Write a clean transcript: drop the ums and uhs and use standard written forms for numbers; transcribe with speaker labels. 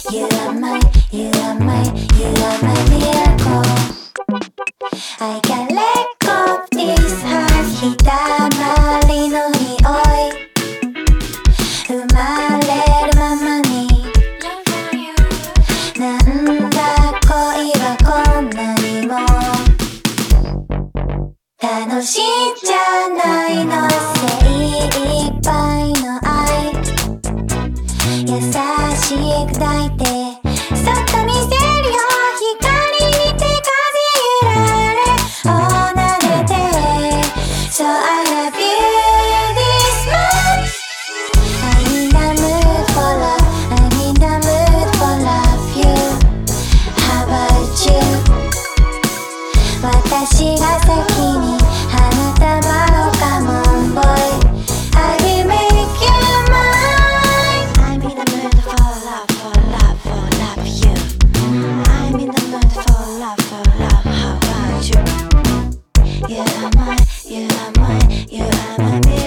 Speaker 1: You are my, you are my, you are my miracle. I can't let go of this heart. ひだまりの匂い生まれるままになんだ恋はこんなにも楽しいんじゃないの精一杯の愛優しく抱いてそっと見せるよ光に手風揺られおなでて So I love you this much I'm in the mood for love I'm in the mood for love you How about you 私が先に花束をカモンボーイ I will make you mine I'm in the mood for love, for love, for love you I'm in the mood for love, how about you You are mine, you are mine, you are my